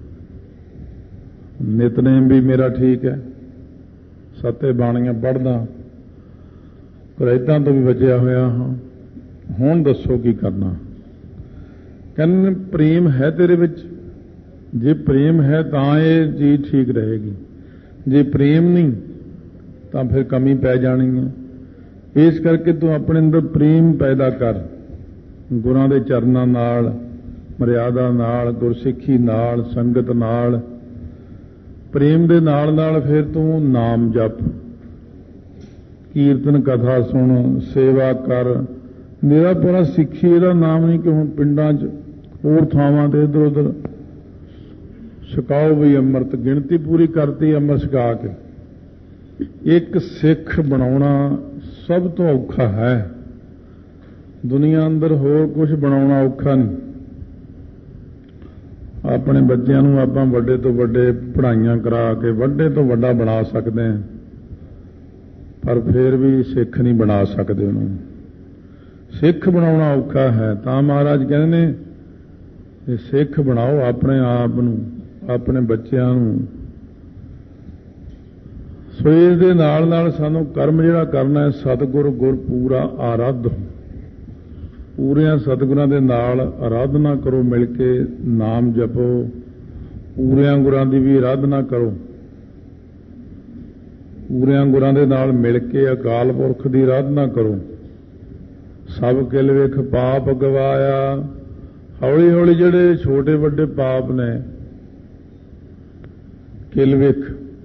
ਨਿਤਨੇਮ ਵੀ ਮੇਰਾ ਠੀਕ ਹੈ, ਸੱਤੇ ਬਾਣੀਆਂ ਪੜ੍ਹਦਾ, ਕੁਰੈਤਾਂ ਤੋਂ ਵੀ ਬਚਿਆ ਹੋਇਆ ਹਾਂ। ਹੁਣ ਦੱਸੋ ਕੀ ਕਰਨਾ। ਕਹਿੰਦੇ ਪ੍ਰੇਮ ਹੈ ਤੇਰੇ ਵਿੱਚ, ਜੇ ਪ੍ਰੇਮ ਹੈ ਤਾਂ ਇਹ ਚੀਜ਼ ਠੀਕ ਰਹੇਗੀ, ਜੇ ਪ੍ਰੇਮ ਨਹੀਂ ਤਾਂ ਫਿਰ ਕਮੀ ਪੈ ਜਾਣੀ ਹੈ। ਇਸ ਕਰਕੇ ਤੂੰ ਆਪਣੇ ਅੰਦਰ ਪ੍ਰੇਮ ਪੈਦਾ ਕਰ, ਗੁਰਾਂ ਦੇ ਚਰਨਾਂ ਨਾਲ, ਮਰਿਆਦਾ ਨਾਲ, ਗੁਰਸਿੱਖੀ ਨਾਲ, ਸੰਗਤ ਨਾਲ। ਪ੍ਰੇਮ ਦੇ ਨਾਲ ਨਾਲ ਫਿਰ ਤੂੰ ਨਾਮ ਜਪ, ਕੀਰਤਨ ਕਥਾ ਸੁਣ, ਸੇਵਾ ਕਰ। ਮੇਰਾ ਪੂਰਾ ਸਿੱਖੀ ਇਹਦਾ ਨਾਮ ਨਹੀਂ ਕਿ ਹੁਣ ਪਿੰਡਾਂ 'ਚ ਹੋਰ ਥਾਵਾਂ ਤੇ ਇੱਧਰ ਉੱਧਰ ਛਕਾਓ ਵੀ ਅੰਮ੍ਰਿਤ, ਗਿਣਤੀ ਪੂਰੀ ਕਰਤੀ ਅੰਮ੍ਰਿਤ ਛਕਾ ਕੇ। ਇੱਕ ਸਿੱਖ ਬਣਾਉਣਾ ਸਭ ਤੋਂ ਔਖਾ ਹੈ ਦੁਨੀਆ ਅੰਦਰ, ਹੋਰ ਕੁਝ ਬਣਾਉਣਾ ਔਖਾ ਨਹੀਂ। ਆਪਣੇ ਬੱਚਿਆਂ ਨੂੰ ਆਪਾਂ ਵੱਡੇ ਤੋਂ ਵੱਡੇ ਪੜ੍ਹਾਈਆਂ ਕਰਾ ਕੇ ਵੱਡੇ ਤੋਂ ਵੱਡਾ ਬਣਾ ਸਕਦੇ ਹਾਂ, ਪਰ ਫਿਰ ਵੀ ਸਿੱਖ ਨਹੀਂ ਬਣਾ ਸਕਦੇ ਉਹਨੂੰ। ਸਿੱਖ ਬਣਾਉਣਾ ਔਖਾ ਹੈ। ਤਾਂ ਮਹਾਰਾਜ ਕਹਿੰਦੇ ਨੇ ਇਹ ਸਿੱਖ ਬਣਾਓ ਆਪਣੇ ਆਪ ਨੂੰ, ਆਪਣੇ ਬੱਚਿਆਂ ਨੂੰ। ਸੋ ਇਸ ਦੇ ਨਾਲ ਨਾਲ ਸਾਨੂੰ ਕਰਮ ਜਿਹੜਾ ਕਰਨਾ ਹੈ, ਸਤਿਗੁਰ ਗੁਰ ਪੂਰਾ ਆਰਾਧ, ਪੂਰਿਆਂ ਸਤਿਗੁਰਾਂ ਦੇ ਨਾਲ ਆਰਾਧਨਾ ਕਰੋ, ਮਿਲ ਕੇ ਨਾਮ ਜਪੋ। ਪੂਰਿਆਂ ਗੁਰਾਂ ਦੀ ਵੀ ਆਰਾਧਨਾ ਕਰੋ, ਪੂਰਿਆਂ ਗੁਰਾਂ ਦੇ ਨਾਲ ਮਿਲ ਕੇ ਅਕਾਲ ਪੁਰਖ ਦੀ ਆਰਾਧਨਾ ਕਰੋ। ਸਭ ਕਿਲ ਵੇਖ ਪਾਪ ਗਵਾਇਆ। ਹੌਲੀ ਹੌਲੀ ਜਿਹੜੇ ਛੋਟੇ ਵੱਡੇ ਪਾਪ ਨੇ, ਕਿਲ ਵੇਖ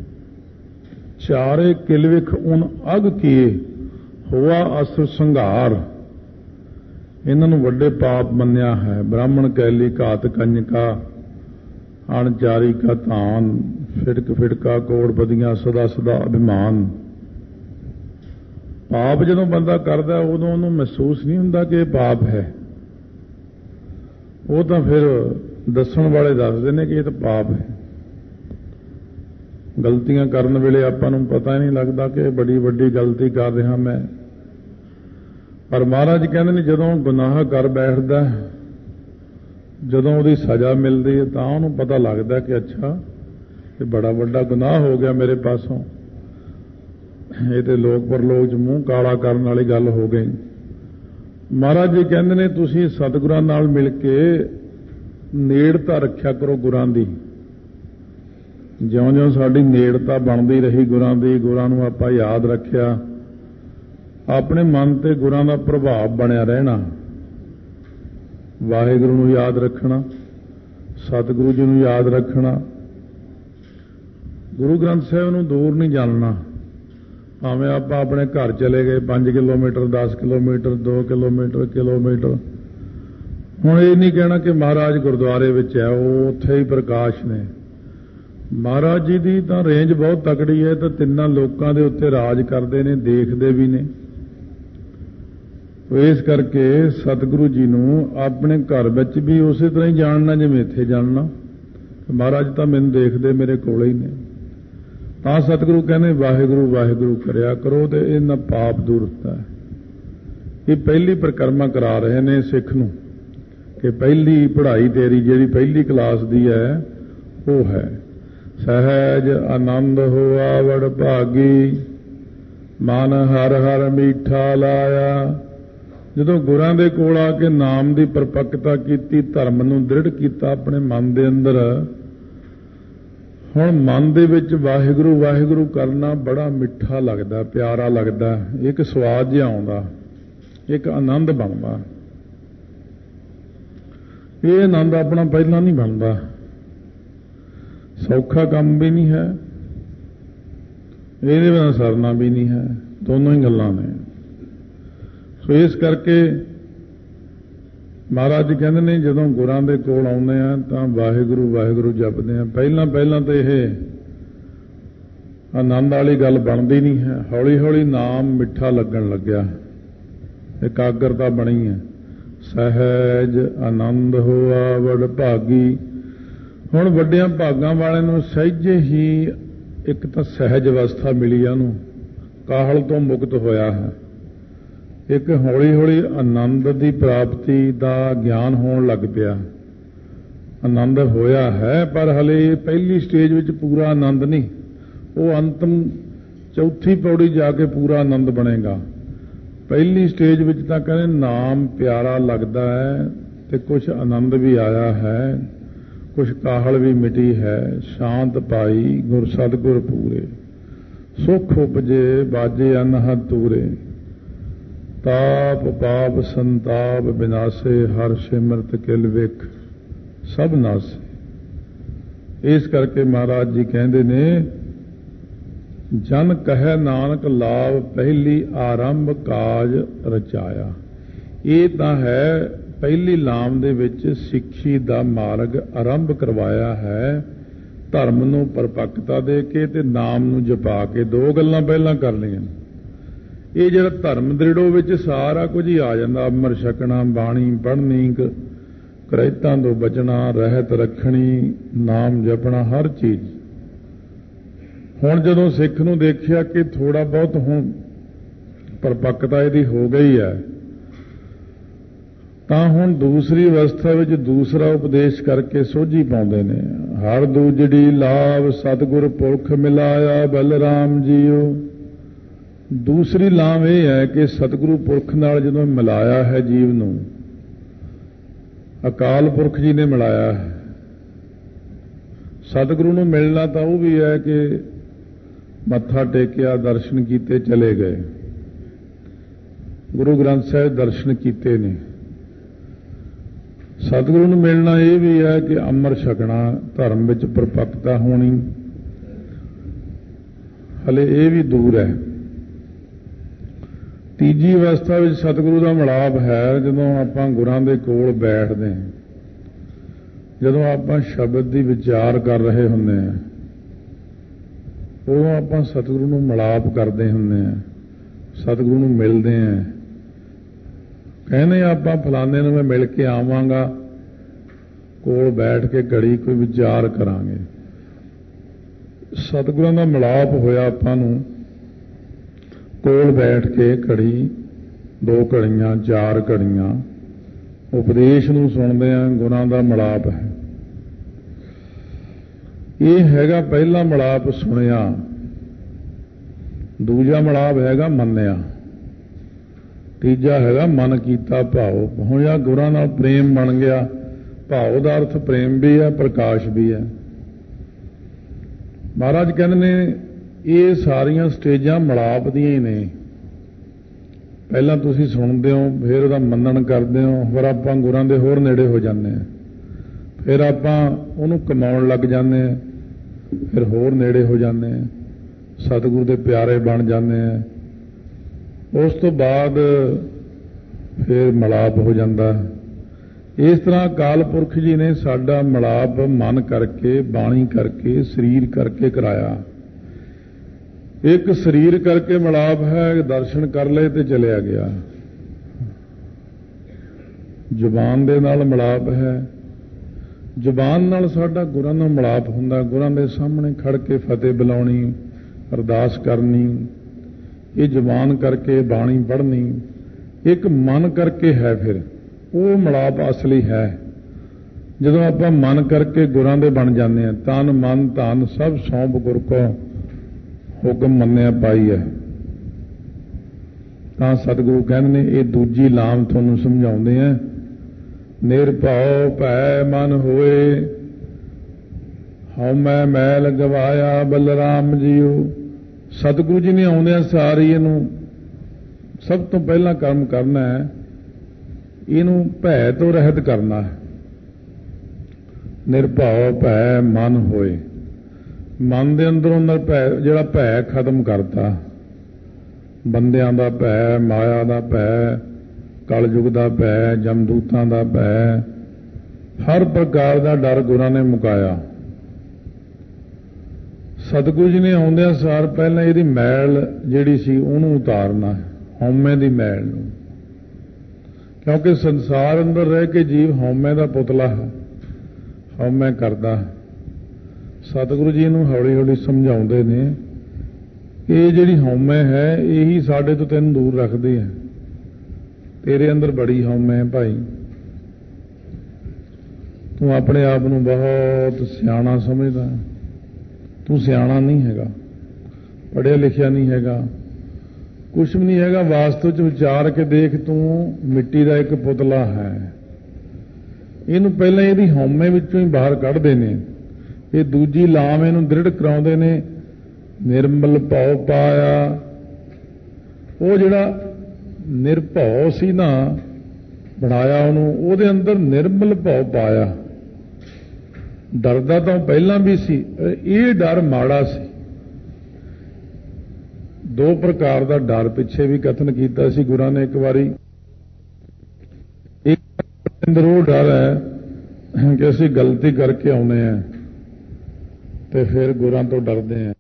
ਚਾਰੇ ਕਿਲ ਵੇਖ ਉਨ ਅਗ ਕੀਏ ਹੋਆ ਅਸੁਰ ਸੰਘਾਰ, ਇਹਨਾਂ ਨੂੰ ਵੱਡੇ ਪਾਪ ਮੰਨਿਆ ਹੈ। ਬ੍ਰਾਹਮਣ ਕੈਲੀ ਘਾਤ ਕੰਜਕਾ, ਅਣਚਾਰੀ ਕਾ ਧਾਨ, ਫਿਟਕ ਫਿਟਕਾ ਕੋੜਪਦੀਆਂ, ਸਦਾ ਸਦਾ ਅਭਿਮਾਨ। ਪਾਪ ਜਦੋਂ ਬੰਦਾ ਕਰਦਾ ਉਦੋਂ ਉਹਨੂੰ ਮਹਿਸੂਸ ਨਹੀਂ ਹੁੰਦਾ ਕਿ ਇਹ ਪਾਪ ਹੈ, ਉਹ ਤਾਂ ਫਿਰ ਦੱਸਣ ਵਾਲੇ ਦੱਸਦੇ ਨੇ ਕਿ ਇਹ ਤਾਂ ਪਾਪ ਹੈ। ਗਲਤੀਆਂ ਕਰਨ ਵੇਲੇ ਆਪਾਂ ਨੂੰ ਪਤਾ ਹੀ ਨਹੀਂ ਲੱਗਦਾ ਕਿ ਬੜੀ ਵੱਡੀ ਗਲਤੀ ਕਰ ਰਿਹਾ ਮੈਂ। ਪਰ ਮਹਾਰਾਜ ਕਹਿੰਦੇ ਨੇ ਜਦੋਂ ਗੁਨਾਹ ਕਰ ਬੈਠਦਾ, ਜਦੋਂ ਉਹਦੀ ਸਜ਼ਾ ਮਿਲਦੀ ਹੈ ਤਾਂ ਉਹਨੂੰ ਪਤਾ ਲੱਗਦਾ ਕਿ ਅੱਛਾ ਇਹ ਬੜਾ ਵੱਡਾ ਗੁਨਾਹ ਹੋ ਗਿਆ ਮੇਰੇ ਪਾਸੋਂ, ਇਹ ਤੇ ਲੋਕ ਪਰਲੋਕ 'ਚ ਮੂੰਹ ਕਾਲਾ ਕਰਨ ਵਾਲੀ ਗੱਲ ਹੋ ਗਈ। ਮਹਾਰਾਜ ਜੀ ਕਹਿੰਦੇ ਨੇ ਤੁਸੀਂ ਸਤਿਗੁਰਾਂ ਨਾਲ ਮਿਲ ਕੇ ਨੇੜਤਾ ਰੱਖਿਆ ਕਰੋ ਗੁਰਾਂ ਦੀ। ਜਿਉਂ-ਜਿਉਂ ਸਾਡੀ ਨੇੜਤਾ ਬਣਦੀ ਰਹੀ ਗੁਰਾਂ ਦੀ, ਗੁਰਾਂ ਨੂੰ ਆਪਾਂ ਯਾਦ ਰੱਖਿਆ, ਆਪਣੇ ਮਨ ਤੇ ਗੁਰਾਂ ਦਾ ਪ੍ਰਭਾਵ ਬਣਿਆ ਰਹਿਣਾ। ਵਾਹਿਗੁਰੂ ਨੂੰ ਯਾਦ ਰੱਖਣਾ, ਸਤਿਗੁਰੂ ਜੀ ਨੂੰ ਯਾਦ ਰੱਖਣਾ, ਗੁਰੂ ਗ੍ਰੰਥ ਸਾਹਿਬ ਨੂੰ ਦੂਰ ਨਹੀਂ ਜਾਣਨਾ। ਭਾਵੇਂ ਆਪਾਂ ਆਪਣੇ ਘਰ ਚਲੇ ਗਏ ਪੰਜ ਕਿਲੋਮੀਟਰ, ਦਸ ਕਿਲੋਮੀਟਰ, ਦੋ ਕਿਲੋਮੀਟਰ, ਕਿਲੋਮੀਟਰ, ਹੁਣ ਇਹ ਨਹੀਂ ਕਹਿਣਾ ਕਿ ਮਹਾਰਾਜ ਗੁਰਦੁਆਰੇ ਵਿੱਚ ਹੈ, ਉਹ ਉੱਥੇ ਹੀ ਪ੍ਰਕਾਸ਼ ਨੇ। ਮਹਾਰਾਜ ਜੀ ਦੀ ਤਾਂ ਰੇਂਜ ਬਹੁਤ ਤਕੜੀ ਹੈ, ਤਾਂ ਤਿੰਨਾਂ ਲੋਕਾਂ ਦੇ ਉੱਤੇ ਰਾਜ ਕਰਦੇ ਨੇ, ਦੇਖਦੇ ਵੀ ਨੇ। ਇਸ ਕਰਕੇ ਸਤਿਗੁਰੂ ਜੀ ਨੂੰ ਆਪਣੇ ਘਰ ਵਿੱਚ ਵੀ ਉਸੇ ਤਰ੍ਹਾਂ ਹੀ ਜਾਣਨਾ ਜਿਵੇਂ ਇੱਥੇ ਜਾਣਨਾ। ਮਹਾਰਾਜ ਤਾਂ ਮੈਨੂੰ ਦੇਖਦੇ, ਮੇਰੇ ਕੋਲ ਹੀ ਨੇ। ਤਾਂ ਸਤਿਗੁਰੂ ਕਹਿੰਦੇ ਵਾਹਿਗੁਰੂ ਵਾਹਿਗੁਰੂ ਕਰਿਆ ਕਰੋ ਤੇ ਇਹਨਾਂ ਪਾਪ ਦੂਰ ਹੁੰਦਾ ਹੈ। ਇਹ ਪਹਿਲੀ ਪਰਿਕਰਮਾ ਕਰਾ ਰਹੇ ਨੇ ਸਿੱਖ ਨੂੰ ਕਿ ਪਹਿਲੀ ਪੜ੍ਹਾਈ ਤੇਰੀ ਜਿਹੜੀ ਪਹਿਲੀ ਕਲਾਸ ਦੀ ਹੈ ਉਹ ਹੈ ਸਹਿਜ ਆਨੰਦ ਹੋਆ ਵਡ ਭਾਗੀ, ਮਨ ਹਰ ਹਰ ਮੀਠਾ ਲਾਇਆ। ਜਦੋਂ ਗੁਰਾਂ ਦੇ ਕੋਲ ਆ ਕੇ ਨਾਮ ਦੀ ਪਰਪੱਕਤਾ ਕੀਤੀ, ਧਰਮ ਨੂੰ ਦ੍ਰਿੜ ਕੀਤਾ ਆਪਣੇ ਮਨ ਦੇ ਅੰਦਰ, ਹੁਣ ਮਨ ਦੇ ਵਿੱਚ ਵਾਹਿਗੁਰੂ ਵਾਹਿਗੁਰੂ ਕਰਨਾ ਬੜਾ ਮਿੱਠਾ ਲੱਗਦਾ, ਪਿਆਰਾ ਲੱਗਦਾ, ਇੱਕ ਸਵਾਦ ਜਿਹਾ ਆਉਂਦਾ, ਇੱਕ ਆਨੰਦ ਬਣਦਾ। ਇਹ ਆਨੰਦ ਆਪਣਾ ਪਹਿਲਾਂ ਨਹੀਂ ਬਣਦਾ, ਸੌਖਾ ਕੰਮ ਵੀ ਨਹੀਂ ਹੈ, ਇਹਦੇ ਬਿਨਾਂ ਸਰਨਾ ਵੀ ਨਹੀਂ ਹੈ, ਦੋਨੋਂ ਹੀ ਗੱਲਾਂ ਨੇ। ਸੋ ਇਸ ਕਰਕੇ महाराज जी कहते ने जदों गुरां दे कोल आउंदे आ तां वाहिगुरू वाहिगुरू जपदे आ। पहलां पहलां तो यह आनंद वाली गल बनती नहीं है। हौली हौली नाम मिठा लगन लग्या, एकाग्रता बनी है। सहज आनंद होआ वड भागी। हुण वड्डियां भागां वाले नूं सहजे ही एक तो सहज अवस्था मिली है, उहनूं काहल तो मुक्त होया है। एक हौली हौली आनंद की प्राप्ति का ज्ञान होण लग पिया। आनंद होया है पर हले पहली स्टेज विच पूरा आनंद नहीं, वो अंतिम चौथी पौड़ी जाके पूरा आनंद बनेगा। पहली स्टेज विच तां कहंदे नाम प्यारा लगता है तो कुछ आनंद भी आया है, कुछ काहल भी मिटी है। शांत पाई गुर सतगुर पूरे, सुख उपजे बाजे अनहद तूरे। ताप पाप संताप विनाशे, हर सिमरत किल विख सब नासे। इस करके महाराज जी कहते ने जन कहे नानक लाभ पहली आरंभ काज रचाया। ये तां है पहली लाम दे विच सिੱਖੀ ਦਾ मार्ग आरंभ करवाया है। धर्म नूं परपक्ता दे के ते नाम नूं जपा के दो गल्लां पहलां कर लईआं। ये जिहड़ा धर्म दृढ़ो विच सारा कुछ ही आ जांदा। अमर छकना, बाणी पढ़नी, करैतां तो बचना, रहत रखनी, नाम जपना, हर चीज़। हुण जदों सिੱਖ नूं देखिया कि थोड़ा बहुत हुण परपक्ता इहदी हो गई है, तां हुण दूसरी अवस्था विच दूसरा उपदेश करके सोझी पाउंदे ने। हर दूजड़ी लाभ सतगुर पुरख मिलाया बलराम जीओ। दूसरी लाभ यह है कि सतगुरु पुरख नाल जदों मिलाया है जीव नूं, अकाल पुरख जी ने मिलाया है। सतगुरु नूं मिलना तो वह भी है कि मत्था टेकिया, दर्शन कीते, चले गए। गुरु ग्रंथ साहिब दर्शन कीते ने। सतगुरु नूं मिलना यह भी है कि अमर छकना, धर्म विच परपक्ता होनी, हले ये भी दूर है। तीजी अवस्था में सतगुरु का मिलाप है जदों आपां गुरां दे कोल बैठदे हां, जदों आपां शब्द की विचार कर रहे हुंदे हां, उदों आपां सतगुरु नूं मिलाप करदे हुंदे हां, सतगुरु नूं मिलदे हां। कहने आपां फलाने नूं मैं मिल के आवांगा, कोल बैठ के घड़ी कोई विचार करांगे। सतगुरां दा मिलाप होया आपां नूं कोल बैठ के घड़ी, दो घड़ियां, चार घड़ियां उपदेश नूं सुणदे हां, गुरां दा मिलाप है। ये हैगा पहला मिलाप सुनिया। दूजा मिलाप हैगा मन्निया। तीजा हैगा मन कीता भाव। होया गुरां नाल प्रेम बन गया। भाव दा अर्थ प्रेम भी है, प्रकाश भी है। महाराज कहते ने ये सारियां स्टेजां मिलाप दियां ही ने। पहला तुसीं सुणदे हो, फिर उहदा मनन करदे हो, फिर आपां गुरां दे होर नेड़े हो जांदे हां, फिर आपां उहनूं कमाउण लग जांदे हां, फिर होर नेड़े हो जांदे हां, सतगुरु दे प्यारे बन जांदे हां। उस तो बाद फिर मिलाप हो जांदा। इस तरह अकाल पुरख जी ने साडा मिलाप मन करके, बाणी करके, शरीर करके कराया। एक शरीर करके मिलाप है, दर्शन कर ले तो चलिया गया। जुबान दे नाल मिलाप है। जुबान नाल साडा गुरां नाल मिलाप हुंदा। गुरां दे सामने खड़ के फतेह बुलाउणी, अरदास करनी, ये जुबान करके बाणी पढ़नी। एक मन करके है, फिर वो मिलाप असली है। जदों आपां मन करके गुरां दे बन जाते हैं, तन मन धन सब सौंप गुर को हुक्म मन्निया पाई है। तां सतगुरु कहंदे ने ये दूजी लाम तुहानूं समझाउंदे हैं। निरभउ भै मन होए, हउमै मैल गवाया बलराम जीओ। सतगुरु जी ने आउंदिआं सारी इहनूं सब तो पहला कर्म करना है, इहनूं भै तो रहत करना है। निरभउ भै मन होए, मन दे अंदरों अंदर भै, जिहड़ा भै खत्म करता। बंदियां दा भै, माया दा भै, कलयुग का भै, जमदूतां का भै, हर प्रकार का डर गुरां ने मुकाया। सतगुरु जी ने आउंदियां सार पहले इहदी मैल जिहड़ी सी उहनूं उतारना, हौमे दी मैल नूं, क्योंकि संसार अंदर रह के जीव हौमे का पुतला है, हौमे करदा है। सतगुरु जी नूं हौली हौली समझाउंदे ने ये जिहड़ी हौमे है यही साडे तो तैनूं दूर रखदी है, तेरे अंदर बड़ी हौमे है भाई, तू अपने आप नूं बहुत सियाणा समझदा, तू सियाणा नहीं हैगा, पढ़िया लिखिया नहीं हैगा, कुछ भी नहीं हैगा, वास्तव च विचार के देख तू मिट्टी का एक पुतला है। इहनूं पहले इहदी हौमे विचों ही बाहर कढदे ने, ये दूजी लाम इहनूं दृढ़ कराउंदे ने, निर्मल भौ पाया। वो जिहड़ा निर्भौ सी ना बनाया उहनूं, ਉਹਦੇ अंदर निर्मल भौ पाया। डरदा तो पहला भी सी, ये डर माड़ा सी। दो प्रकार का डर पिछे भी कथन किया सी गुरां ने एक बारी। एक अंदर वो डर है कि असीं गलती करके आउणे हैं ते फिर गुरां तो डरदे हैं।